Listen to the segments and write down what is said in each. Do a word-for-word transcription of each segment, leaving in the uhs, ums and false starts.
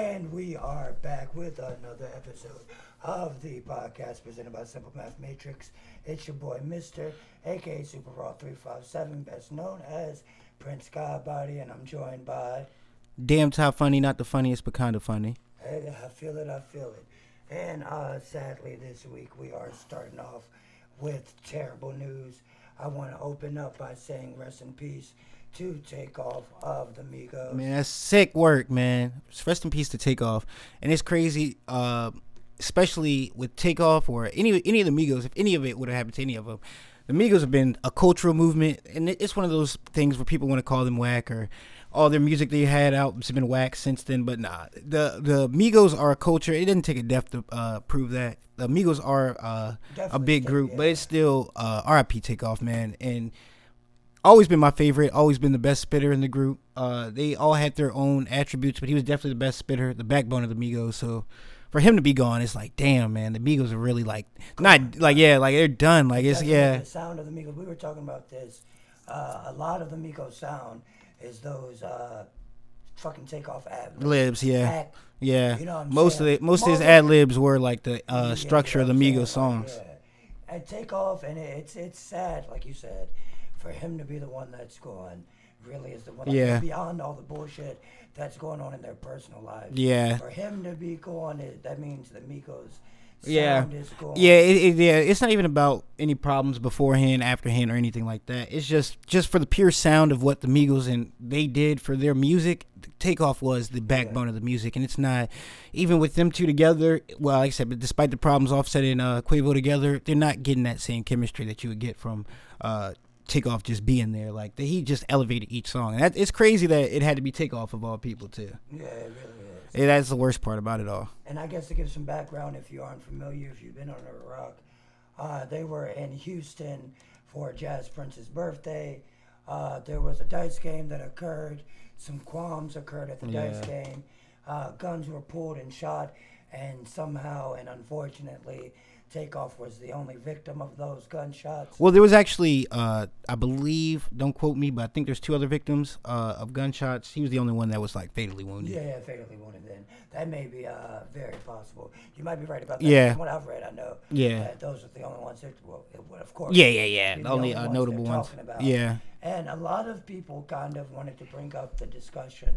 And we are back with another episode of the podcast presented by Simple Math Matrix. It's your boy, Mister, aka Super Raw three five seven, best known as Prince Godbody, and I'm joined by Damn Top Funny, not the funniest, but kind of funny. Hey, I feel it, I feel it. And uh, sadly, this week we are starting off with terrible news. I want to open up by saying rest in peace to Takeoff of the Migos. Man, that's sick work, man. Rest in peace to Takeoff. And it's crazy, uh, especially with Takeoff or any any of the Migos. If any of it would have happened to any of them, the Migos have been a cultural movement, and it's one of those things where people want to call them whack or all their music they had out has been whack since then. But nah, the the Migos are a culture. It didn't take a death to uh, prove that. The Migos are uh, a big group, yeah. But it's still uh, R I P Takeoff, man. And always been my favorite, always been the best spitter in the group. Uh, they all had their own attributes, but he was definitely the best spitter, the backbone of the Migos. So for him to be gone, it's like, damn, man, the Migos are really like, not like, yeah, like they're done. Like it's, Definitely yeah. The sound of the Migos, we were talking about this. Uh, a lot of the Migos sound is those uh, fucking Takeoff ad libs, yeah. Act, yeah. You know what I'm most saying? of the, most Most of his of- ad libs were like the uh, Yeah, structure you of the know what I'm Migos saying? Like, songs. yeah. And Takeoff, and it, it's it's sad, like you said, for him to be the one that's gone. Really is the one. Like, Yeah. Beyond all the bullshit that's going on in their personal lives. Yeah. For him to be gone, it, that means the Migos. Yeah, Sound is gone. yeah, it, it, yeah. It's not even about any problems beforehand, afterhand, or anything like that. It's just, just for the pure sound of what the Migos and they did for their music. Takeoff was the backbone yeah. of the music, and it's not even with them two together. Well, like I said, but despite the problems, Offset and uh, Quavo together, they're not getting that same chemistry that you would get from uh, Takeoff just being there. Like he just elevated each song. And that, it's crazy that it had to be Takeoff of all people too. Yeah, it really is. Yeah, that's the worst part about it all. And I guess to give some background, if you aren't familiar, if you've been on a rock, uh, they were in Houston for Jazz Prince's birthday. Uh, there was a dice game that occurred. Some qualms occurred at the Yeah. dice game. Uh, guns were pulled and shot, and somehow and unfortunately, Takeoff was the only victim of those gunshots. Well, there was actually, uh, I believe, don't quote me, but I think there's two other victims uh, of gunshots. He was the only one that was like fatally wounded. Yeah, yeah, fatally wounded. Then that may be uh, very possible. You might be right about that. Yeah. From what I've read, I know. Yeah. That those are the only ones that, well, it would, of course. Yeah, yeah, yeah. be The only uh, ones notable they're ones. talking about. Yeah. And a lot of people kind of wanted to bring up the discussion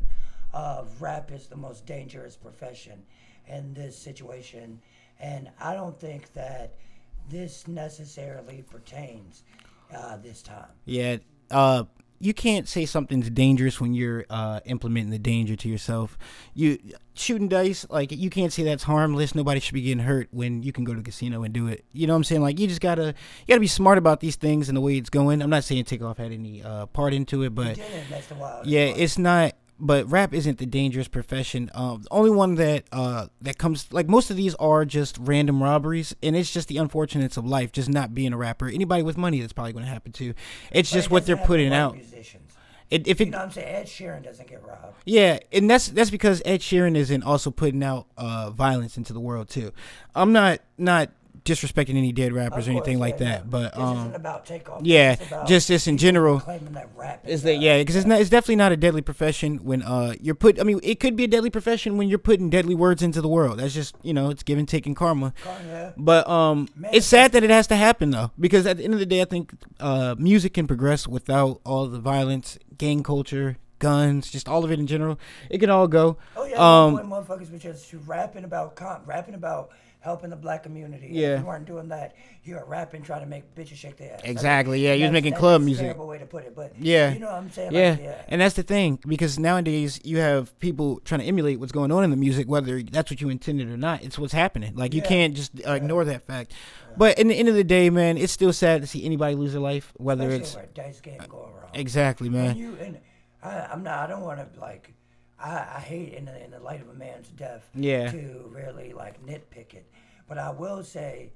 of rap is the most dangerous profession in this situation, and I don't think that this necessarily pertains uh, this time. Yeah. Uh, you can't say something's dangerous when you're uh, implementing the danger to yourself. You shooting dice, like you can't say that's harmless. Nobody should be getting hurt when you can go to a casino and do it. You know what I'm saying? Like you just gotta, you gotta be smart about these things and the way it's going. I'm not saying Takeoff had any uh, part into it, but He didn't, that's the wild yeah, part. it's not. But rap isn't the dangerous profession. Um, the only one that uh, that comes, like most of these are just random robberies, and it's just the unfortunates of life, just not being a rapper. Anybody with money, that's probably going to happen to. It's But just it what doesn't they're happen putting to white out. musicians. It, if it, You know what I'm saying? Ed Sheeran doesn't get robbed. yeah, and that's that's because Ed Sheeran isn't also putting out uh, violence into the world too. I'm not not disrespecting any dead rappers Of or anything course, like yeah, that, yeah. but This um, isn't about Takeoff. yeah, It's about just just in people general. claiming that rap Is is that uh, yeah? Because it's not. It's definitely not a deadly profession when uh you're put. I mean, it could be a deadly profession when you're putting deadly words into the world. That's just you know, it's give and take and karma. Yeah. But um, Man, it's sad that it has to happen though, because at the end of the day, I think uh, music can progress without all the violence, gang culture, guns, just all of it in general. It can all go. Oh yeah, Um, um, motherfuckers were just rapping about comp, rapping about helping the black community. Yeah. If you weren't doing that, you were rapping trying to make bitches shake their ass. Exactly, yeah, you was That's- making that's club a music. Terrible way to put it, but Yeah. you know what I'm saying? Yeah. Like, yeah. And that's the thing, because nowadays you have people trying to emulate what's going on in the music, whether that's what you intended or not. It's what's happening. Like you Yeah. can't just uh, ignore that fact. But in the end of the day, man, it's still sad to see anybody lose their life, whether Especially it's where a dice game going wrong. exactly, And man. you and I, I'm not. I don't want to like. I, I hate in the in the light of a man's death. Yeah. To really like nitpick it, but I will say,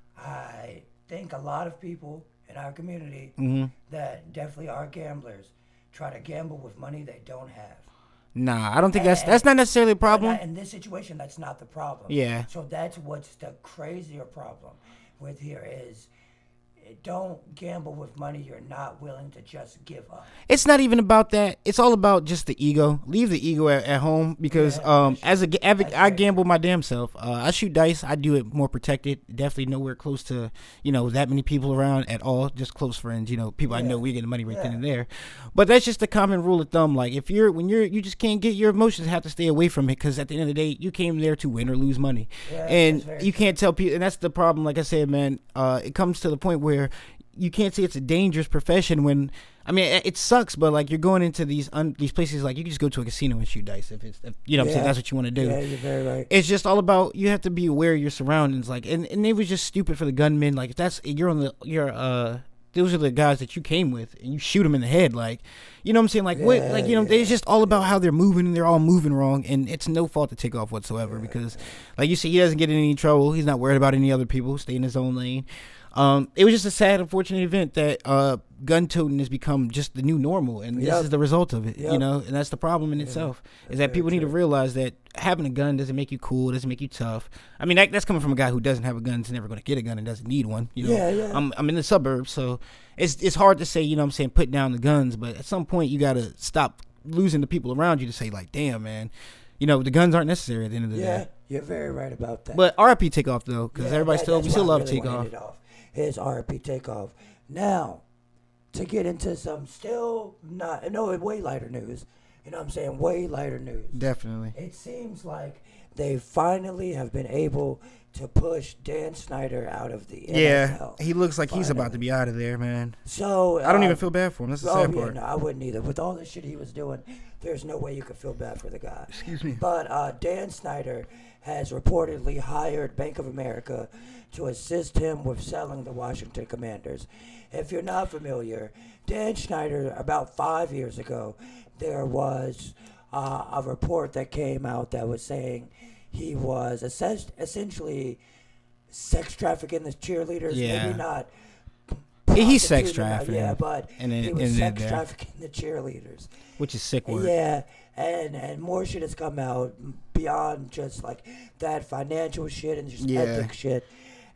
I think a lot of people in our community Mhm. that definitely are gamblers try to gamble with money they don't have. Nah, I don't think that's that's not necessarily a problem. In this situation, that's not the problem. Yeah. So that's what's the crazier problem with here is don't gamble with money you're not willing to just give up. It's not even about that. It's all about just the ego. Leave the ego at, at home because Yeah, um, that's as a true. ga- advoc- That's I right. gamble my damn self. Uh, I shoot dice. I do it more protected. Definitely nowhere close to you know that many people around at all. Just close friends. You know, people I know. Yeah. We get the money right then Yeah. and there. But that's just a common rule of thumb. Like if you're when you're you just can't get your emotions have to stay away from it because at the end of the day you came there to win or lose money, Yeah, and that's very you can't tell people. And that's the problem. Like I said, man, uh, it comes to the point where you can't say it's a dangerous profession when I mean it, it sucks, but like you're going into these un, these places like you can just go to a casino and shoot dice if it's if, you know what I'm saying Yeah. that's what you want to do. Yeah, you're very right. It's just all about you have to be aware of your surroundings, like and, and it was just stupid for the gunmen. Like if that's you're on the you're uh those are the guys that you came with and you shoot them in the head, like you know what I'm saying, like what Yeah, like you know yeah. it's just all about how they're moving and they're all moving wrong and it's no fault to take off whatsoever because like you see he doesn't get in any trouble, he's not worried about any other people, stay in his own lane. Um, it was just a sad, unfortunate event that uh, gun toting has become just the new normal, and Yep. this is the result of it. You Yep. know, and that's the problem in itself. Is that very people need to true. realize that having a gun doesn't make you cool, doesn't make you tough. I mean, that, that's coming from a guy who doesn't have a gun, is never going to get a gun, and doesn't need one. You know, Yeah, yeah. I'm I'm in the suburbs, so it's it's hard to say. You know, what I'm saying put down the guns, but at some point you got to stop losing the people around you to say like, damn, man, you know, the guns aren't necessary at the end of the Yeah, day. you're very right about that. But R I P Takeoff though, because Yeah, everybody that- still we that's still why I love really wanted Takeoff. it off. His R P Takeoff. Now, to get into some still not no way lighter news. You know what I'm saying? Way lighter news. Definitely. It seems like they finally have been able to push Dan Snyder out of the N F L. Yeah, he looks like he's about Finally. to be out of there, man. So I don't uh, even feel bad for him. That's the Oh sad yeah, part. no, I wouldn't either. With all the shit he was doing, there's no way you could feel bad for the guy. Excuse me. But uh, Dan Snyder has reportedly hired Bank of America to assist him with selling the Washington Commanders. If you're not familiar, Dan Snyder, about five years ago, there was uh, a report that came out that was saying he was assess- essentially sex trafficking the cheerleaders. Yeah. Maybe not. He's sex prostituting, uh, trafficking. Yeah, but And then- he was and then sex there. trafficking the cheerleaders. Which is sick work. Yeah, and and more shit has come out beyond just like that financial shit and just Yeah. ethic shit.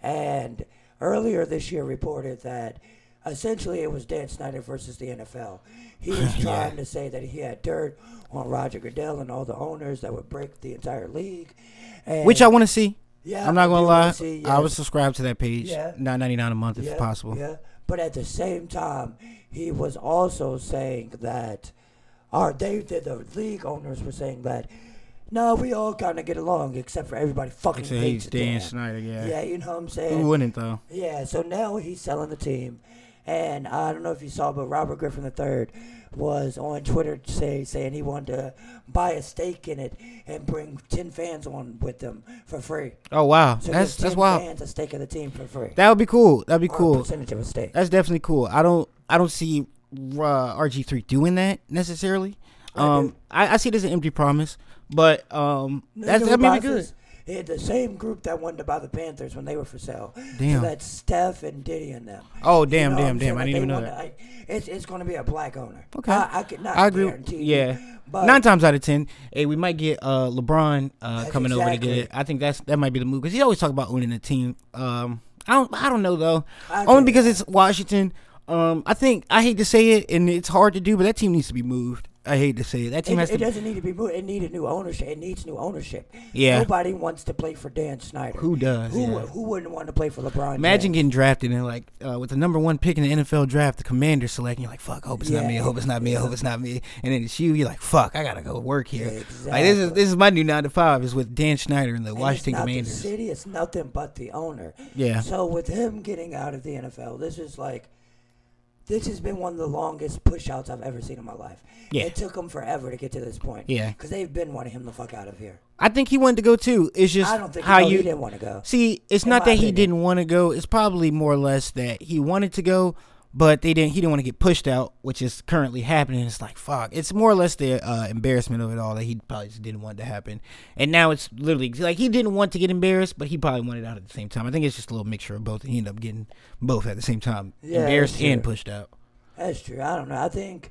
And earlier this year reported that essentially it was Dan Snyder versus the N F L. He was Yeah. trying to say that he had dirt on Roger Goodell and all the owners that would break the entire league. And Which I want to see. yeah, I'm not I gonna do lie. wanna see, I yes. would subscribe to that page. Yeah. nine ninety-nine a month if yeah, possible. Yeah, but at the same time, he was also saying that, or they did the league owners were saying that, no, we all kind of get along except for everybody fucking So hates he's Dan Dan. Snyder, yeah. Yeah, you know what I'm saying. Who wouldn't though? Yeah, so now he's selling the team. And I don't know if you saw, but Robert Griffin the third was on Twitter say, saying he wanted to buy a stake in it and bring ten fans on with them for free. Oh wow, So that's give that's ten wild. fans a stake of the team for free. That would be cool. That'd be Or a cool. percentage of a stake. That's definitely cool. I don't I don't see uh, R G three doing that necessarily. I do. Um, I, I see it as an empty promise, but um, that's You know that who may be buys good. this? Yeah, the same group that wanted to buy the Panthers when they were for sale. Damn. So that's Steph and Diddy and them. Oh You damn, know what damn, I'm saying? damn! I Like, didn't they even know wanna- that. I- it's it's going to be a black owner. Okay. I, I could not I agree. guarantee you, Yeah, but nine times out of ten, hey, we might get uh, LeBron uh, That's coming over to exactly. get it. I think that's that might be the move because he always talk about owning a team. Um, I don't, I don't know though. I Only get because it. it's Washington. Um, I think I hate to say it, and it's hard to do, but that team needs to be moved. I hate to say it. That team It, has it to. doesn't need to be moved. It needed new ownership. It needs new ownership. Yeah. Nobody wants to play for Dan Snyder. Who does? Who yeah. who wouldn't want to play for LeBron? Imagine James? getting drafted and like uh, with the number one pick in the N F L draft, the Commander select, and you're like, "Fuck, I hope it's not Yeah. me. I hope it's not me. I hope it's not me." And then it's you. You're like, "Fuck, I gotta go work here." Exactly. Like this is this is my new nine to five is with Dan Schneider and the And Washington it's not Commanders. the city. It's nothing but the owner. Yeah. So with him getting out of the N F L, this is like, this has been one of the longest push outs I've ever seen in my life. Yeah. It took him forever to get to this point. Yeah. Because they've been wanting him the fuck out of here. I think he wanted to go too. It's just I don't think how no, you he didn't want to go. see. It's In not my that he opinion. didn't want to go. It's probably more or less that he wanted to go, but they didn't. He didn't want to get pushed out, which is currently happening. It's like fuck. It's more or less the uh, embarrassment of it all that he probably just didn't want to happen, and now it's literally like he didn't want to get embarrassed, but he probably wanted out at the same time. I think it's just a little mixture of both, and he ended up getting both at the same time, Yeah, embarrassed that's and true. pushed out. That's true. I don't know. I think,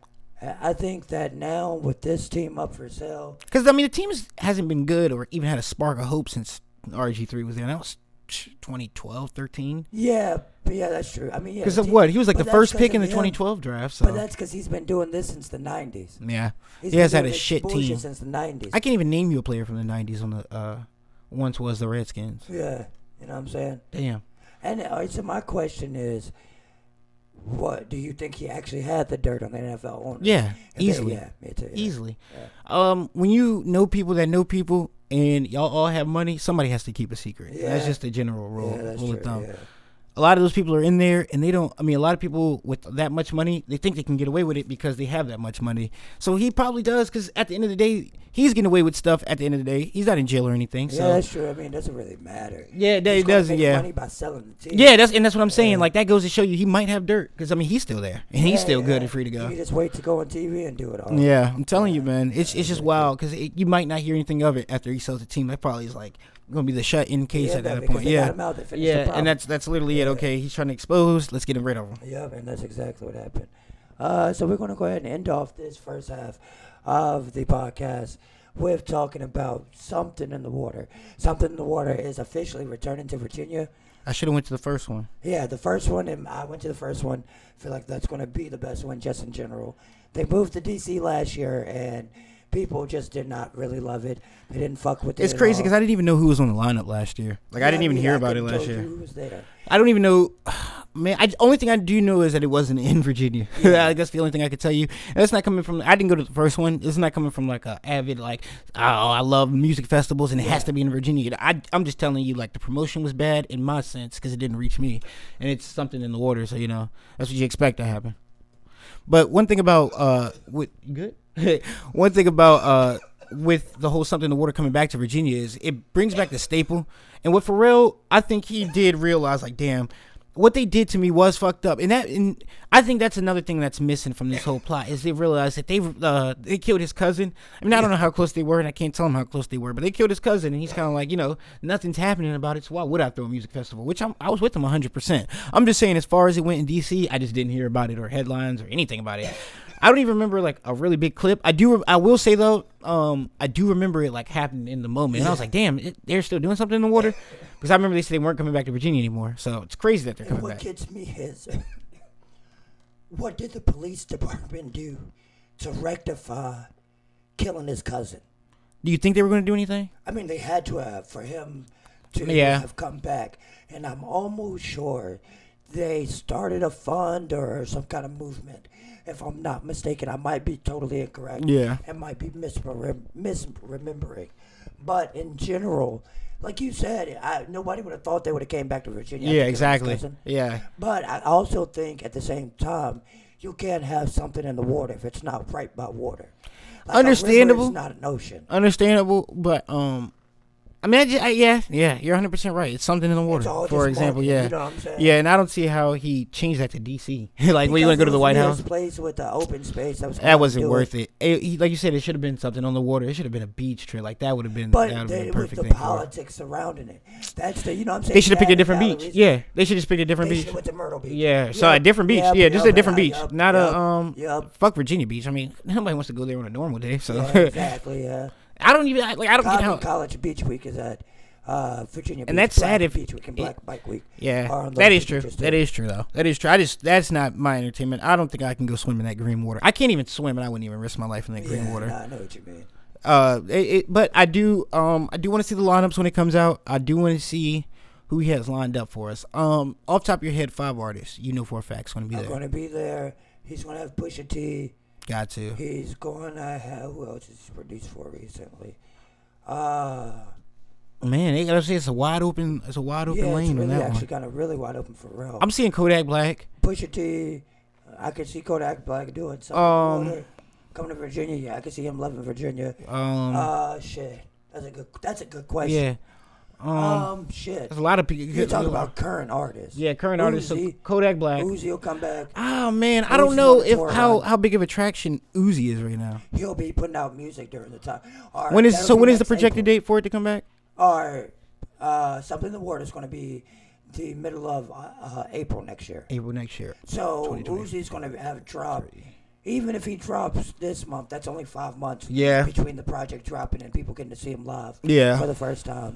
I think that now with this team up for sale, Because I mean, the team is- hasn't been good or even had a spark of hope since R G three was there. That was twenty twelve, thirteen. Yeah, but yeah, that's true. I mean, yeah. Because of what? He was like but the that's first 'cause pick in of the him. twenty twelve draft. So But that's because he's been doing this since the nineties. yeah, He's he been has had doing a this shit bullshit team. since the nineties. I can't even name you a player from the nineties on the uh, once was the Redskins. Yeah, you know what I'm saying? Damn. And all right, so my question is, what do you think he actually had the dirt on the N F L owners? Yeah, If they- easily. yeah, me too. Yeah. Easily. Yeah. Um, when you know people that know people and y'all all have money, somebody has to keep a secret. Yeah. That's just a general rule, Yeah, that's rule true. of thumb. Yeah. A lot of those people are in there and they don't. I mean, a lot of people with that much money, they think they can get away with it because they have that much money. So he probably does, because at the end of the day, he's getting away with stuff. At the end of the day, he's not in jail or anything. Yeah, So that's true. I mean, it doesn't really matter. yeah, that, He's it gonna doesn't. make Yeah, money by selling the team. yeah. That's and that's what I'm saying. Yeah. Like that goes to show you he might have dirt, because I mean he's still there and he's Yeah, still good yeah. and free to You go. can just wait to go on T V and do it all. Yeah, I'm telling you, man. It's it's just wild because you might not hear anything of it after he sells the team. That probably is like gonna be the shut-in case Yeah, at man, that because point. they Yeah, got him out, they finished the yeah, problem. and that's that's literally it. Yeah. Okay, he's trying to expose. Let's get him rid of him. Yeah, and that's exactly what happened. Uh, so we're going to go ahead and end off this first half of the podcast with talking about something in the water. Something in the water is officially returning to Virginia. I should have went to the first one. Yeah, the first one, and I went to the first one. I feel like that's going to be the best one just in general. They moved to D C last year, and people just did not really love it. They didn't fuck with it. It's at crazy all. because I didn't even know who was on the lineup last year. Like I Yeah, didn't even mean, hear I about it couldn't last tell year. you who was there. I don't even know. Man, I only thing I do know is that it wasn't in Virginia. Yeah. Like, that's the only thing I could tell you. And that's not coming from. I didn't go to the first one. It's not coming from like a avid like. Oh, I love music festivals and it has Yeah. to be in Virginia. I I'm just telling you like the promotion was bad in my sense because it didn't reach me, and it's something in the water. So you know that's what you expect to happen. But one thing about uh, with you good. One thing about uh. with the whole something in the water coming back to Virginia is it brings back the staple. And with Pharrell, I think he did realize like, damn, what they did to me was fucked up. And that, and I think that's another thing that's missing from this whole plot is they realized that they uh, they killed his cousin. I mean, I don't know how close they were, and I can't tell him how close they were, but they killed his cousin, and he's kind of like, you know, nothing's happening about it. So why would I throw a music festival? Which I'm, I was with him one hundred percent. I'm just saying, as far as it went in D C, I just didn't hear about it or headlines or anything about it. I don't even remember like a really big clip. I do. I will say though, um, I do remember it like happening in the moment. And I was like, damn, it, they're still doing something in the water, because I remember they said they weren't coming back to Virginia anymore. So it's crazy that they're And coming what back. gets me is, what did the police department do to rectify killing his cousin? Do you think they were going to do anything? I mean, they had to have for him to Yeah. have come back. And I'm almost sure they started a fund or some kind of movement. If I'm not mistaken, I might be totally incorrect. Yeah. And might be misremem- misremembering. But in general, like you said, I, nobody would have thought they would have came back to Virginia. Yeah, after killing his exactly. cousin. Yeah. But I also think at the same time, you can't have something in the water if it's not right by water. Like Understandable. A river is not an ocean. Understandable, but um, I mean, I just, I, yeah, yeah, you're one hundred percent right. It's something in the water, all for just example. marketing, Yeah, you know what I'm saying? yeah, and I don't see how he changed that to D C. Like, when you want to go to the White House? Place with the open space. That, was That wasn't worth it. It- he- Like you said, it should have been something on the water. It should have been a beach trip. Like that would have been. that But would have they, been the with perfect the thing for it. politics surrounding it, that's the you know what I'm saying. They should have picked a Added different beach. calories. Yeah, they should just picked a different They beach. should went to Myrtle Beach. Yeah, so a Yep, different beach. yep, Yeah, just a yep, different yep, beach, yep, not yep, a um. Yep. Fuck Virginia Beach. I mean, nobody wants to go there on a normal day. So Yeah, exactly. Yeah. I don't even like. I don't get College, how. College Beach Week is at uh, Virginia. And Beach, that's sad Black if- Beach Week and it- Black Bike Week. Yeah, are on that those is true. beaches, too. That is true, though. That is true. I just that's not my entertainment. I don't think I can go swim in that green water. I can't even swim, and I wouldn't even risk my life in that green Yeah, water. nah, I know what you mean. Uh, it, it, but I do. Um, I do want to see the lineups when it comes out. I do want to see who he has lined up for us. Um, off the top of your head, five artists you know for a fact is going to be I'm there. going to be there. He's going to have Pusha T. Got to. He's going to have who else has he produced for recently? Uh, Man, they gotta say it's a wide open. It's a wide open yeah, it's lane really on that actually one. kind of really wide open for real. I'm seeing Kodak Black. Pusha T. I could see Kodak Black doing something. Um, Water. Coming to Virginia, yeah, I could see him loving Virginia. Um, Uh, shit. That's a good. That's a good question. yeah. Um, Um, shit. there's a lot of people. You're talking about current artists. Yeah, current artists. So Uzi. Kodak Black. Uzi will come back. Oh man, I don't Uzi's know on if tour how, run. how big of a traction Uzi is right now. He'll be putting out music during the time. All right, When is that'll so? be When is the next projected April. date for it to come back? Or uh, something in the water is going to be the middle of uh, uh, April next year. April next year. So twenty twenty. Uzi's going to have a drop. Even if he drops this month, that's only five months Yeah. between the project dropping and people getting to see him live Yeah. for the first time.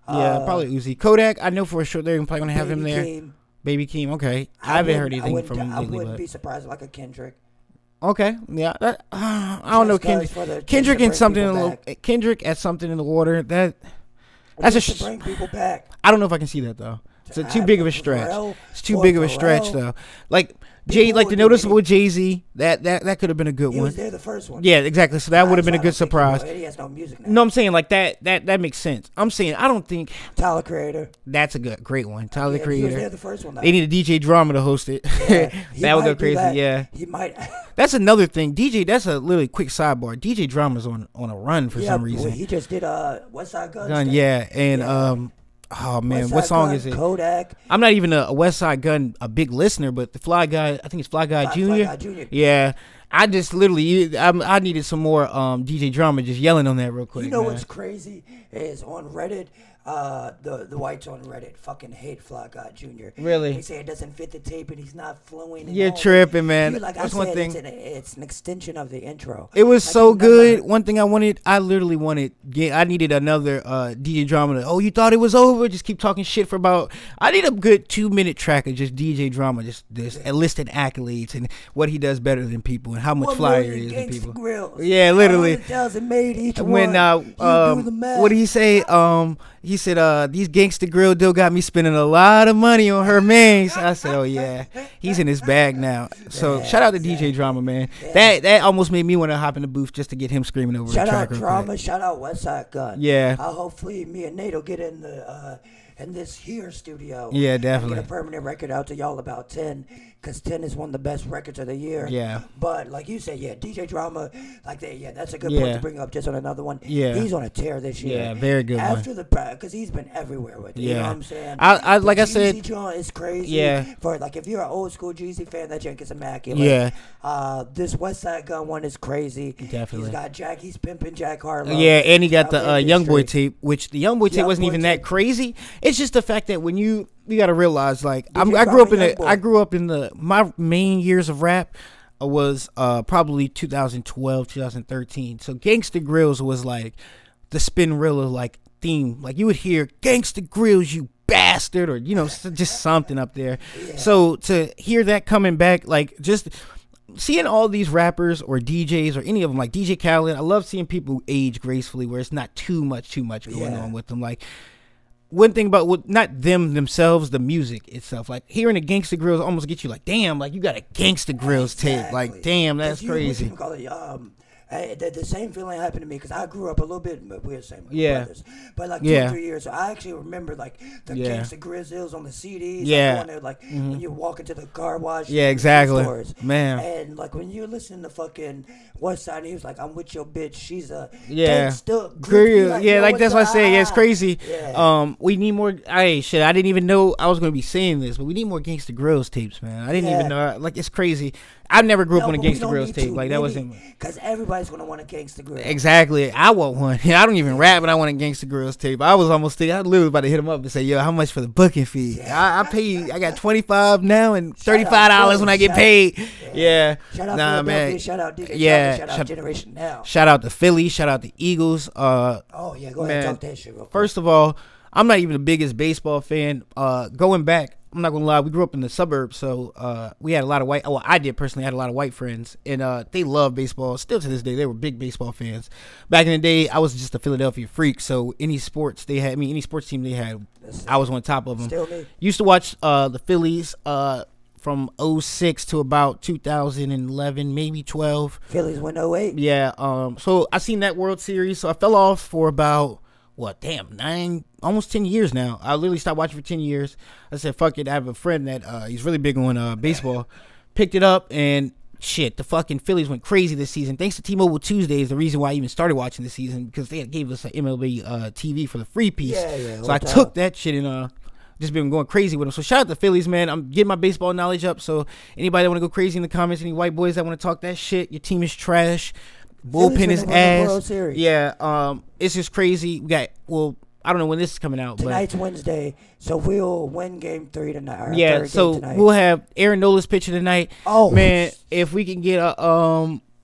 Yeah, Uh, probably Uzi. Kodak, I know for sure they're probably gonna have him Baby there. Keem. Baby Keem, okay. I, I haven't heard wouldn't- I anything wouldn't- from him I lately, wouldn't but be surprised like a Kendrick. okay, yeah. That, uh, I don't know Just 'cause Kendrick. for the- just Kendrick to and bring something in people the back. Kendrick at something in the water. That that's a. Just to Sh- bring people back. I don't know if I can see that though. It's a, too big of a stretch. Pharrell- It's too for big of a stretch Pharrell, though. Like Jay, people like the would do noticeable any- Jay Z. That that that could have been a good He one. was there the first one. Yeah, exactly. So that would have been a I good don't think he will. surprise. He has no music now. No, I'm saying like that. That that makes sense. I'm saying I don't think Tyler Creator. that's a good, great one. Tyler Yeah, the He was there Creator. the first one. Though. They need a D J Drama to host it. Yeah, he that would might go do crazy. that. Yeah, He might. that's another thing. D J, that's a literally quick sidebar. D J Drama's on on a run for yeah, some well, reason. he just did uh West Side Gun. Gun, stuff. yeah, and Yeah. um, oh man, West what Side song Gun, is it? Kodak. I'm not even a, a West Side Gun a big listener, but the Fly Guy, I think it's Fly Guy Fly- Fly Junior Guy Junior Yeah, I just literally, I'm, I needed some more um D J Drama just yelling on that real quick. You know man. what's crazy is on Reddit, uh, the the whites on Reddit fucking hate Fly Guy Junior Really? They say it doesn't fit the tape and he's not flowing. and You're all that. tripping, man. Dude, like That's I one said, thing. It's an, it's an extension of the intro. It was Like, so you never- good. One thing I wanted, I literally wanted, yeah, I needed another uh, D J Drama. To, oh, you thought it was over? Just keep talking shit for about. I need a good two minute track of just D J Drama, just this listing accolades and what he does better than people and how much One flyer million he is than gangsta people. Grills. Yeah, literally. one hundred thousand made each When one. uh, You do the um, math. what did he say? Um, he said, uh, these gangsta grill deal got me spending a lot of money on her mains. I said, oh yeah, he's in his bag now. So Yeah, shout out to D J Drama, man. That that almost made me want to hop in the booth just to get him screaming over Shout the track. out real Drama. quick. Shout out West Side Gun. Yeah. Uh, hopefully, me and Nate will get in the uh, in this here studio. Yeah, and definitely. Get a permanent record out to y'all about ten, because ten is one of the best records of the year. Yeah. But like you said, yeah, D J Drama, like that. Yeah, that's a good Yeah. point to bring up. Just on another one. Yeah. He's on a tear this year. Yeah, very good one. After the because he's been everywhere with it. You know Yeah. what I'm saying? I- I- The like I said- Jeezy joint is crazy. Yeah. For like if you're an old school Jeezy fan, that joint gets immaculate. Yeah. Uh, this West Side Gun one is crazy. Definitely. He's got Jack. He's pimping Jack Harlow. Yeah, and he got the throughout uh, Young Boy industry. tape, which the Young Boy tape Young wasn't Boy even that tape. crazy. It's just the fact that when you you got to realize, like, I'm, you I drop grew up a in Young the Boy? I grew up in the my main years of rap was uh probably two thousand twelve, two thousand thirteen. So Gangsta Grills was like the Spinrilla like theme. Like you would hear Gangsta Grills, you bastard, or you know s- just something up there. So to hear that coming back, like just seeing all these rappers or D Js or any of them, like D J Khaled, I love seeing people age gracefully where it's not too much, too much going Yeah. on with them. Like one thing about what not them themselves, the music itself. Like hearing the Gangsta Grills almost get you like, damn, like you got a Gangsta Grills tape. Like Exactly. damn, that's 'Cause you- what crazy. you call it, um, I, the, the same feeling happened to me because I grew up a little bit, but we're the same Yeah. brothers. But like Yeah. two or three years, so I actually remember like the Yeah. Gangsta Grizzles on the C Ds. Yeah. Like, going there, like when you walk into the car wash. Yeah, the exactly. stores. Man. And like when you're listening to fucking West Side, he was like, "I'm with your bitch. She's a Yeah. gangsta." Grill, Like, yeah, yo, like what's that's what I up? say. Yeah, it's crazy. Yeah. Um, we need more. Hey, shit, I didn't even know I was gonna be saying this, but we need more Gangsta Grills tapes, man. I didn't Yeah. even know. Like, it's crazy. I never grew up No, on a but we Gangsta don't Grills need tape. too Like that many, wasn't because everybody's gonna want a Gangsta Grill. exactly. I want one. I don't even rap, but I want a Gangsta Grills tape. I was almost thinking. I was literally about to hit him up and say, "Yo, how much for the booking fee? I, I pay. I got twenty five now and thirty five dollars when I get Shout- paid." Yeah. Shout out Nah, Philadelphia, man. shout out Deacon Yeah, Chocolate, shout out shout- Generation Now. Shout out to Philly. Shout out to Eagles. Uh, Oh yeah, go Man, ahead and talk that shit real quick. First of all, I'm not even the biggest baseball fan. Uh, going back, I'm not gonna lie, we grew up in the suburbs, so uh, we had a lot of white. Well, I did personally had a lot of white friends, and uh, they love baseball. Still to this day, they were big baseball fans. Back in the day, I was just a Philadelphia freak, so any sports they had, I mean, any sports team they had, I was on top of them. Still me. Used to watch uh, the Phillies uh, from oh six to about two thousand eleven, maybe twelve. Phillies win oh eight. Yeah, um, so I seen that World Series, so I fell off for about what, damn, nine, almost ten years now. I literally stopped watching for ten years. I said, fuck it. I have a friend that uh, he's really big on uh, baseball. Picked it up and shit, the fucking Phillies went crazy this season. Thanks to T-Mobile Tuesday is the reason why I even started watching this season because they gave us an M L B uh, T V for the free piece. Yeah, yeah, so whole I time. took that shit and uh. Just been going crazy with them. So shout out to Phillies, man. I'm getting my baseball knowledge up. So anybody that want to go crazy in the comments, any white boys that want to talk that shit, your team is trash, bullpen Phillies is finna win the World ass. Series. Yeah, um, it's just crazy. We got well, I don't know when this is coming out, Tonight's Wednesday, so we'll win Game Three tonight. or but yeah. third So game tonight. we'll have Aaron Nola's pitching tonight. Oh Man, if we can get a um.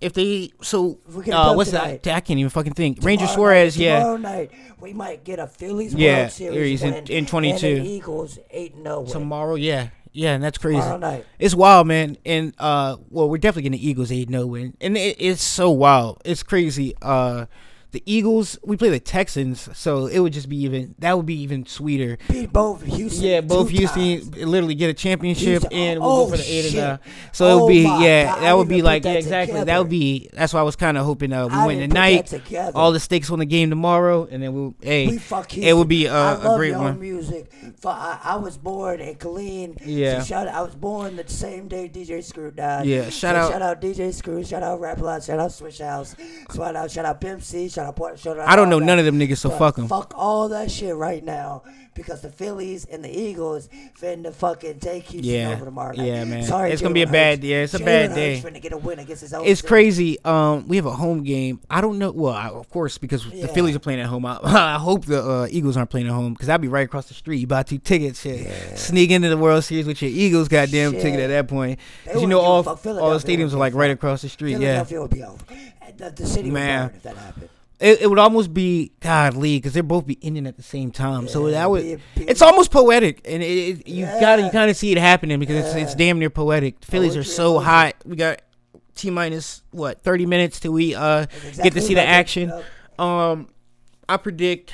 if they so If we get it uh done what's tonight. that? I can't even fucking think. Ranger Tomorrow Suarez, night, yeah. Tomorrow night, we might get a Phillies Yeah, World Series Series in- win in twenty-two. and an Eagles eight and oh win. Tomorrow, yeah. Yeah, and that's crazy. Tomorrow night. It's wild, man. And uh well, we're definitely getting the Eagles eight no win. And it, it's so wild. It's crazy. Uh the Eagles, we play the Texans, so it would just be even that would be even sweeter. Beat both Houston. Yeah, both two Houston times. literally get a championship, Houston- and we'll oh, go for the eight shit. and nine. So it Oh would be, my yeah, God, I that would didn't be even like, put yeah, that exactly. That together. would be. That's why I was kind of hoping uh, we I win didn't put tonight. that together. All the stakes on the game tomorrow, and then we'll. Hey, We fuck Houston. it would be I uh, a love great y'all one. music. For, I, I was born in Killeen. Yeah. So shout, I was born the same day D J Screw died. Yeah, shout So out- Shout out D J Screw. Shout out Rap A Lot. Shout out Switch House. Shout out, shout out Pimp C. Shout out Port. Shout out I don't all know that. none of them niggas, so But fuck them. Fuck all that shit right now because the Phillies and the Eagles finna fucking take Houston Yeah, over tomorrow night. yeah, man. Sorry, It's gonna be a Jalen bad- Hurts. yeah, it's a Jalen bad Hurts day. Finna get a win against his own It's team. crazy. Um, we have a home game. I don't know. Well, I, of course, because the Yeah. Phillies are playing at home. I, I hope the uh, Eagles aren't playing at home because I'd be right across the street. You buy two tickets, shit. Yeah. Sneak into the World Series with your Eagles, goddamn Shit. ticket at that point. They Because you wouldn't know give a all fuck. all the Philadelphia stadiums wouldn't are like give a right fuck. across the street. Yeah, Philadelphia would be over. The, the city Man. would burn if that happened. it, it would almost be godly because they're both be ending at the same time. so Yeah, that would. be- be- It's almost poetic, and it, it, you Yeah. gotta you kind of see it happening because it's, it's Yeah. damn near poetic. The Phillies are Poetry so emotion. hot. We got T minus what thirty minutes till we uh That's get exactly to see what the I think, action. yup. Um, I predict.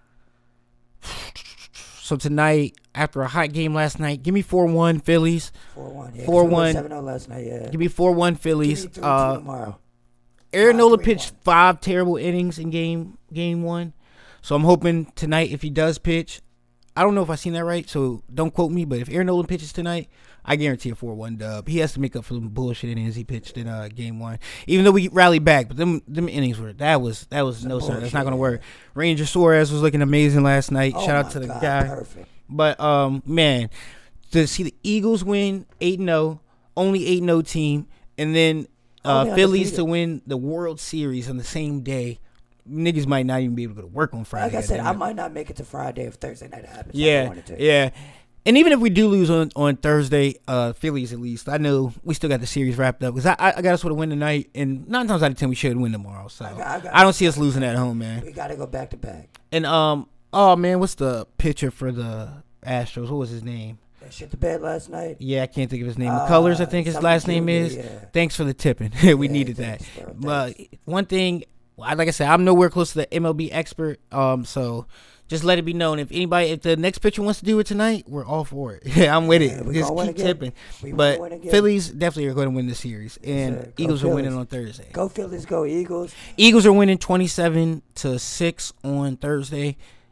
So tonight, after a hot game last night, give me four one Phillies. four one. Yeah, four one. seven oh last night, yeah. Give me four one Give me Phillies. three two Uh, tomorrow. Aaron Uh, Nola three pitched one. five terrible innings in game game one, so I'm hoping tonight if he does pitch, I don't know if I seen that right, so don't quote me. But if Aaron Nola pitches tonight, I guarantee a four one dub. He has to make up for the bullshit innings he pitched in uh, game one. Even though we rallied back, but them them innings were that was that was no sir. That's not gonna work. Ranger Suarez was looking amazing last night. Oh Shout out my to the God, guy. Perfect. But um, man, to see the Eagles win eight and zero, only eight and zero team, and then uh, Only Phillies undefeated. to win the World Series on the same day, niggas might not even be able to go to work on Friday. Like I said, I goddamn it. might not make it to Friday if Thursday night happens. like I Yeah, wanted to. yeah. And even if we do lose on, on Thursday, uh, Phillies at least, I know we still got the series wrapped up because I, I I got us with a win tonight, and nine times out of ten we should win tomorrow. So I got- I got- I don't see us losing at home, man. We got to go back to back. And um, oh man, what's the pitcher for the Astros? What was his name? That shit to bed last night. Yeah, I can't think of his name. Uh, McCullers, I think his something last name Junior, is. yeah. Thanks for the tipping. we Yeah, needed that. thanks, bro, But thanks. one thing, I- like I said, I'm nowhere close to the M L B expert. Um, so just let it be known if anybody, if the next pitcher wants to do it tonight, we're all for it. Yeah, I'm with Yeah, it. we Just gonna win keep again. tipping. We But gonna win again. Phillies definitely are going to win the series, and sir. Go Eagles are winning Phillies. on Thursday. Go Phillies, go Eagles. Eagles are winning twenty-seven to six on Thursday,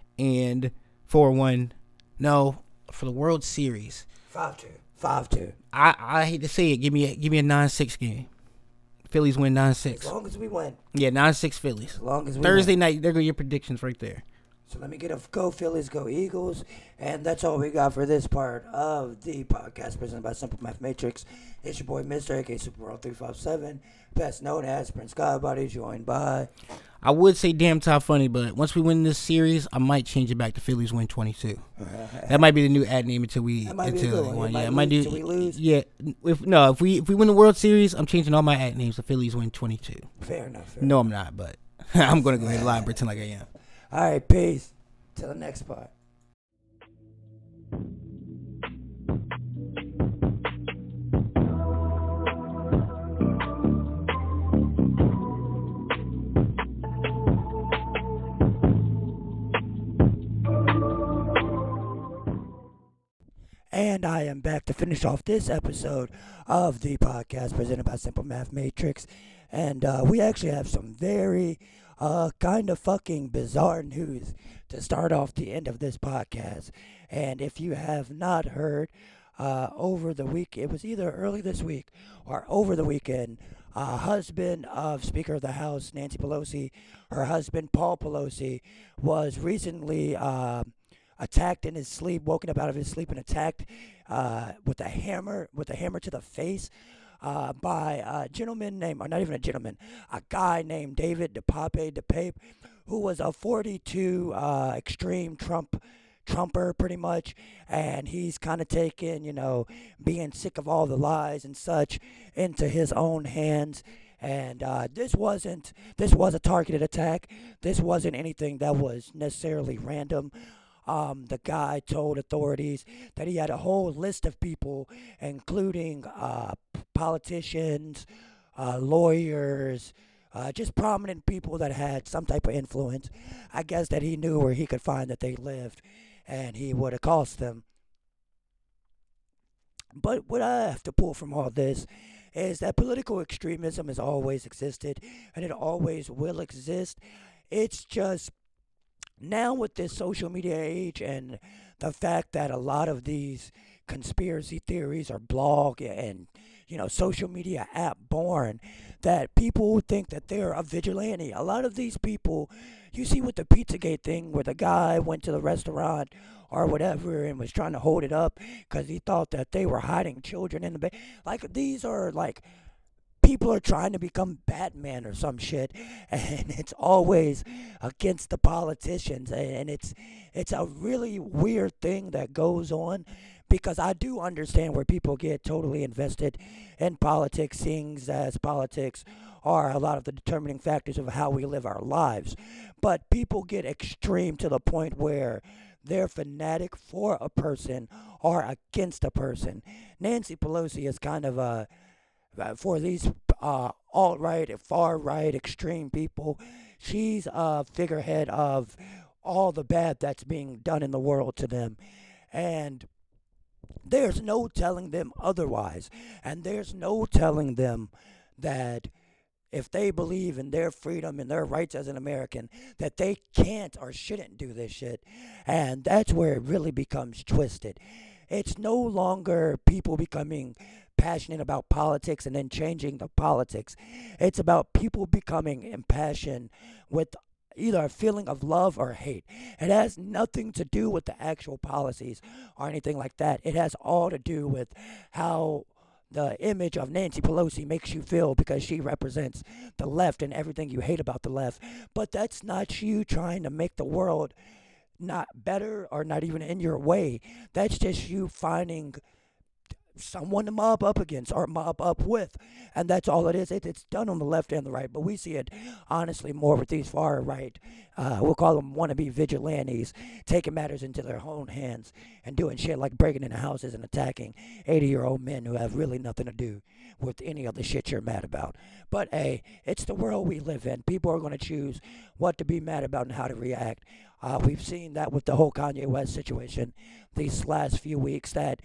and four one. No, for the World Series. Five two. Five two. I, I hate to say it. Give me a give me a nine six game. Phillies win nine As six. long as we win. Yeah, nine six Phillies. As long as we Thursday win. night, there go your predictions right there. So let me get a go Phillies, go Eagles, and that's all we got for this part of the podcast presented by Simple Math Matrix. It's your boy Mister A K Super World three five seven, best known as Prince Godbody, joined by. I would say damn top funny, but once we win this series, I might change it back to Phillies win twenty two. That might be the new ad name until we That might be a until good one. one. It Yeah, might it might lose do. till we lose. Yeah, if no, if we if we win the World Series, I'm changing all my ad names to Phillies win twenty two. Fair enough. Fair No, I'm not, but I'm gonna go ahead and lie and pretend like I am. enough. All right, peace. Till the next part. And I am back to finish off this episode of the podcast presented by Simple Math Matrix. And uh, we actually have some very uh, kind of fucking bizarre news to start off the end of this podcast. And if you have not heard, uh, over the week, it was either early this week or over the weekend, uh, husband of Speaker of the House, Nancy Pelosi, her husband, Paul Pelosi, was recently uh, attacked in his sleep, woken up out of his sleep and attacked uh, with a hammer, with a hammer to the face uh, by a gentleman named, or not even a gentleman, a guy named David DePape DePape, who was a forty-two uh, extreme Trump Trumper pretty much, and he's kind of taken, you know, being sick of all the lies and such into his own hands, And uh, this wasn't this was a targeted attack. This wasn't anything that was necessarily random. Um, the guy told authorities that he had a whole list of people, including uh, politicians, uh, lawyers, uh, just prominent people that had some type of influence. I guess that he knew where he could find that they lived, and he would accost them. But what I have to pull from all this is that political extremism has always existed, and it always will exist. It's just now with this social media age and the fact that a lot of these conspiracy theories are blog and you know social media app born, that people think that they're a vigilante. A lot of these people, you see with the Pizzagate thing where the guy went to the restaurant or whatever and was trying to hold it up because he thought that they were hiding children in the bed. Like these are like people are trying to become Batman or some shit, and it's always against the politicians, and it's it's a really weird thing that goes on, because I do understand where people get totally invested in politics, seeing as politics are a lot of the determining factors of how we live our lives. But people get extreme to the point where they're fanatic for a person or against a person. Nancy Pelosi is kind of a uh, for these uh, alt-right, far-right, extreme people, she's a figurehead of all the bad that's being done in the world to them. And there's no telling them otherwise. And there's no telling them that if they believe in their freedom and their rights as an American, that they can't or shouldn't do this shit. And that's where it really becomes twisted. It's no longer people becoming passionate about politics and then changing the politics. It's about people becoming impassioned with either a feeling of love or hate. It has nothing to do with the actual policies or anything like that. It has all to do with how the image of Nancy Pelosi makes you feel, because she represents the left and everything you hate about the left. But that's not you trying to make the world not better or not even in your way. That's just you finding someone to mob up against or mob up with, and that's all it is. It, it's done on the left and the right, but we see it honestly more with these far right, uh, we'll call them wannabe vigilantes, taking matters into their own hands and doing shit like breaking into houses and attacking eighty year old men who have really nothing to do with any of the shit you're mad about. But hey, it's the world we live in. People are going to choose what to be mad about and how to react. Uh, we've seen that with the whole Kanye West situation these last few weeks, that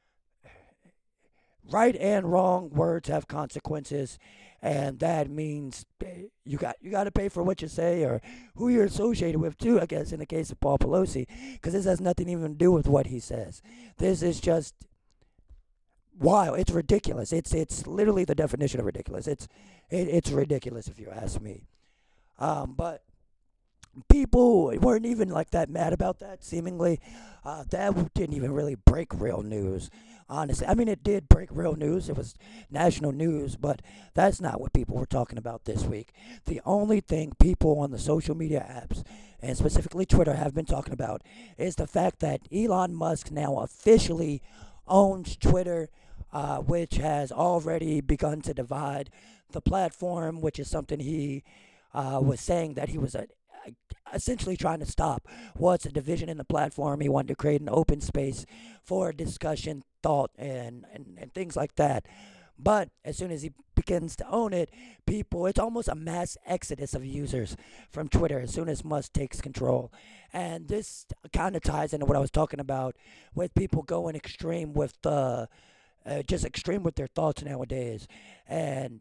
right and wrong words have consequences, and that means you got you got to pay for what you say or who you're associated with too. I guess in the case of Paul Pelosi, because this has nothing even to do with what he says. This is just wild. It's ridiculous. It's it's literally the definition of ridiculous. It's it, it's ridiculous if you ask me. Um, but people weren't even like that mad about that. Seemingly, uh, that didn't even really break real news. Honestly, I mean, it did break real news. It was national news, but that's not what people were talking about this week. The only thing people on the social media apps, and specifically Twitter, have been talking about is the fact that Elon Musk now officially owns Twitter, uh, which has already begun to divide the platform, which is something he uh, was saying that he was a essentially trying to stop. Was a division in the platform. He wanted to create an open space for discussion, thought, and, and, and things like that. But as soon as he begins to own it, people, it's almost a mass exodus of users from Twitter as soon as Musk takes control. And this kind of ties into what I was talking about with people going extreme with the, uh, just extreme with their thoughts nowadays. And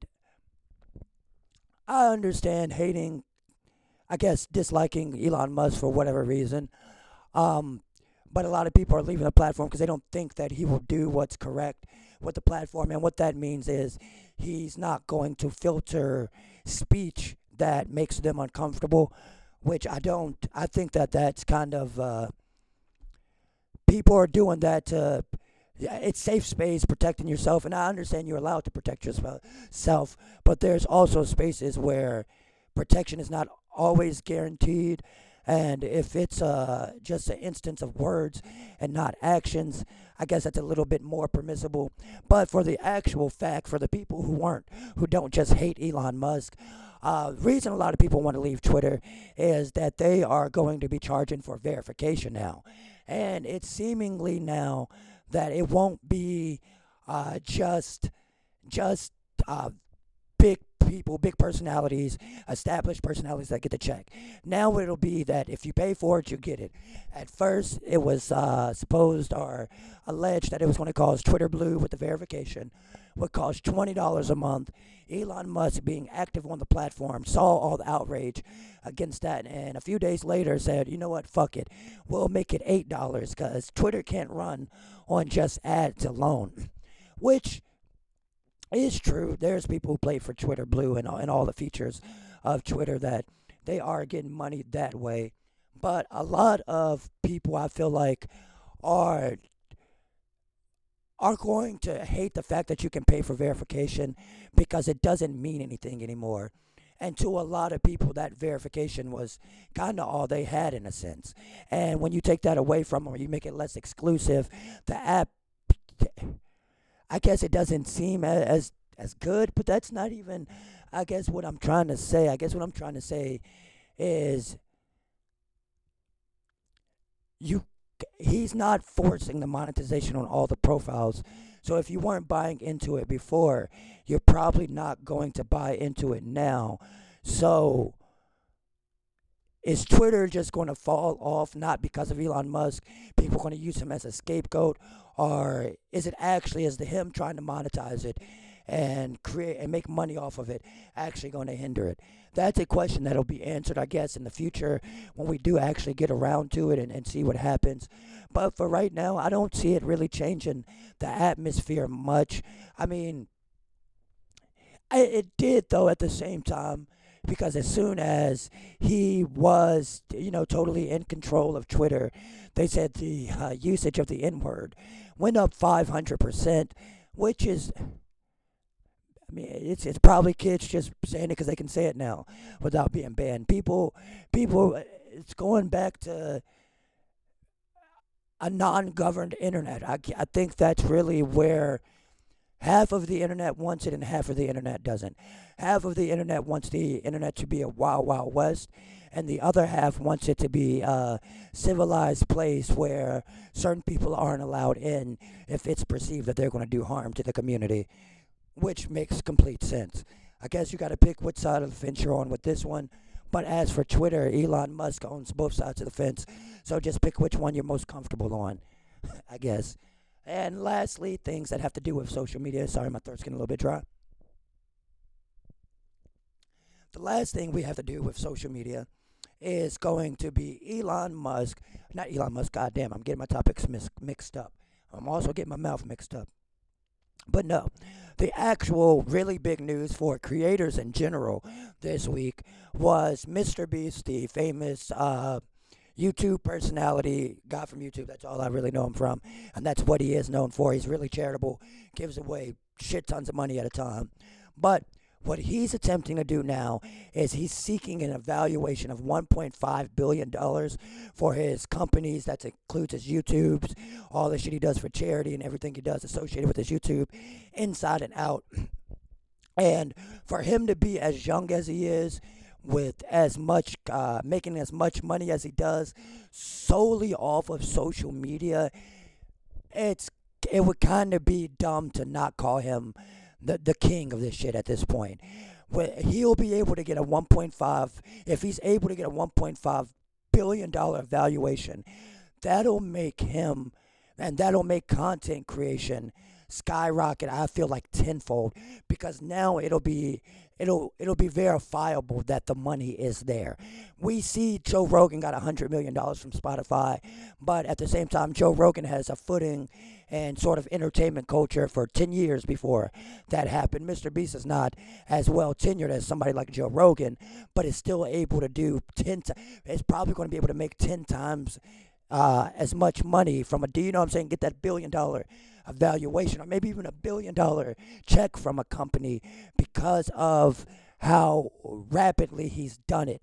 I understand hating, I guess, disliking Elon Musk for whatever reason. Um, but a lot of people are leaving the platform because they don't think that he will do what's correct with the platform. And what that means is he's not going to filter speech that makes them uncomfortable, which I don't. I think that that's kind of, uh, people are doing that to, it's safe space, protecting yourself. And I understand you're allowed to protect yourself, but there's also spaces where protection is not always guaranteed, And if it's uh, just an instance of words and not actions, I guess that's a little bit more permissible. But for the actual fact, for the people who weren't, who don't just hate Elon Musk, uh, the reason a lot of people want to leave Twitter is that they are going to be charging for verification now. And it's seemingly now that it won't be uh, just just uh, big people, big personalities, established personalities that get the check. Now it'll be that if you pay for it, you get it. At first, it was uh, supposed or alleged that it was going to cost Twitter Blue with the verification would cost twenty dollars a month. Elon Musk, being active on the platform, saw all the outrage against that, and a few days later said, you know what, fuck it. We'll make it eight dollars because Twitter can't run on just ads alone, which is true. There's people who play for Twitter Blue and all, and all the features of Twitter that they are getting money that way. But a lot of people, I feel like, are are going to hate the fact that you can pay for verification because it doesn't mean anything anymore. And to a lot of people, that verification was kind of all they had in a sense. And when you take that away from them or you make it less exclusive, the app, I guess it doesn't seem as as good, but that's not even, I guess, what I'm trying to say. I guess what I'm trying to say is you he's not forcing the monetization on all the profiles. So if you weren't buying into it before, you're probably not going to buy into it now. So is Twitter just going to fall off not because of Elon Musk? People are going to use him as a scapegoat, or is it actually, is the him trying to monetize it and create and make money off of it actually going to hinder it? That's a question that'll be answered, I guess, in the future when we do actually get around to it and, and see what happens. But for right now, I don't see it really changing the atmosphere much. I mean, I, it did, though, at the same time, because as soon as he was, you know, totally in control of Twitter, they said the uh, usage of the N-word went up five hundred percent, which is, I mean, it's it's probably kids just saying it because they can say it now without being banned. People, people, it's going back to a non-governed internet. I, I think that's really where half of the internet wants it and half of the internet doesn't. Half of the internet wants the internet to be a wild, wild west, and the other half wants it to be a civilized place where certain people aren't allowed in if it's perceived that they're going to do harm to the community, which makes complete sense. I guess you got to pick what side of the fence you're on with this one. But as for Twitter, Elon Musk owns both sides of the fence, so just pick which one you're most comfortable on, I guess. And lastly, things that have to do with social media. Sorry, my throat's getting a little bit dry. The last thing we have to do with social media is going to be Elon Musk. Not Elon Musk, goddamn, I'm getting my topics mis- mixed up. I'm also getting my mouth mixed up. But no, the actual really big news for creators in general this week was Mister Beast, the famous uh, YouTube personality, guy from YouTube. That's all I really know him from, and that's what he is known for. He's really charitable, gives away shit tons of money at a time. But what he's attempting to do now is he's seeking an evaluation of one point five billion dollars for his companies. That includes his YouTubes, all the shit he does for charity and everything he does associated with his YouTube, inside and out. And for him to be as young as he is, with as much, uh, making as much money as he does, solely off of social media, it's it would kind of be dumb to not call him the the king of this shit at this point. Where he'll be able to get a one point five, if he's able to get a one point five billion dollar valuation, that'll make him, and that'll make content creation skyrocket, I feel like tenfold, because now it'll be it'll it'll be verifiable that the money is there. We see Joe Rogan got a hundred million dollars from Spotify, but at the same time, Joe Rogan has a footing and sort of entertainment culture for ten years before that happened. Mister Beast is not as well tenured as somebody like Joe Rogan, but is still able to do ten. T- is probably going to be able to make ten times uh, as much money from a, you know what I'm saying, get that billion dollar evaluation, or maybe even a billion dollar check from a company because of how rapidly he's done it.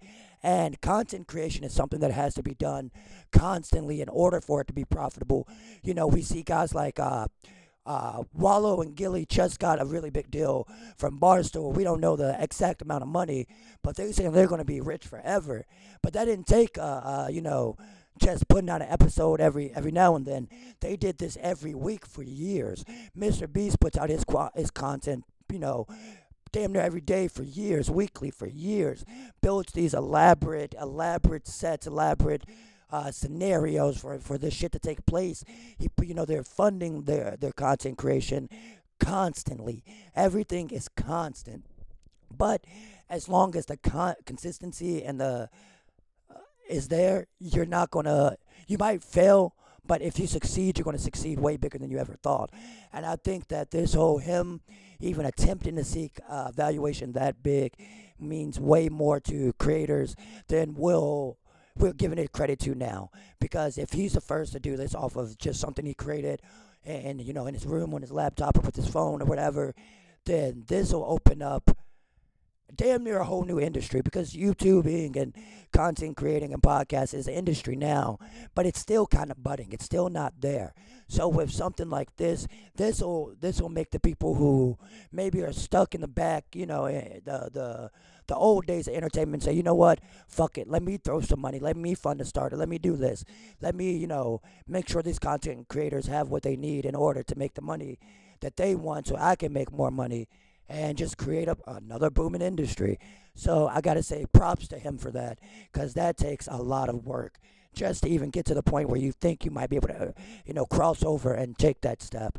And content creation is something that has to be done constantly in order for it to be profitable. You know, we see guys like uh, uh, Wallow and Gilly just got a really big deal from Barstool. We don't know the exact amount of money, but they're saying they're going to be rich forever. But that didn't take, uh, uh, you know, just putting out an episode every every now and then. They did this every week for years. Mister Beast puts out his his content, you know, damn near every day for years, weekly for years. Builds these elaborate, elaborate sets, elaborate uh, scenarios for for this shit to take place. He, you know, they're funding their their content creation constantly. Everything is constant, but as long as the con- consistency and the is there, you're not gonna. You might fail, but if you succeed, you're gonna succeed way bigger than you ever thought. And I think that this whole him even attempting to seek uh, valuation that big means way more to creators than we'll we're giving it credit to now. Because if he's the first to do this off of just something he created, and you know, in his room on his laptop or with his phone or whatever, then this will open up damn near a whole new industry, because YouTubing and content creating and podcasts is an industry now, but it's still kind of budding. It's still not there. So with something like this, this will this will make the people who maybe are stuck in the back, you know, eh, the the the old days of entertainment, say, you know what, fuck it, let me throw some money, let me fund a starter, let me do this, let me, you know, make sure these content creators have what they need in order to make the money that they want, so I can make more money and just create up another booming industry. So I got to say props to him for that, because that takes a lot of work just to even get to the point where you think you might be able to, you know, cross over and take that step.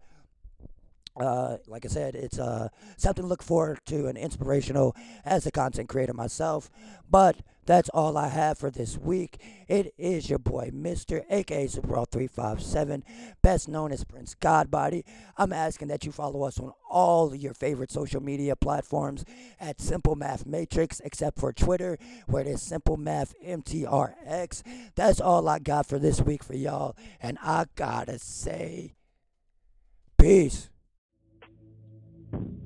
Uh, like I said, it's uh, something to look forward to and inspirational as a content creator myself. But that's all I have for this week. It is your boy, Mister aka Superworld three five seven, best known as Prince Godbody. I'm asking that you follow us on all your favorite social media platforms at Simple Math Matrix, except for Twitter, where it is Simple Math M T R X. That's all I got for this week for y'all. And I gotta say, peace.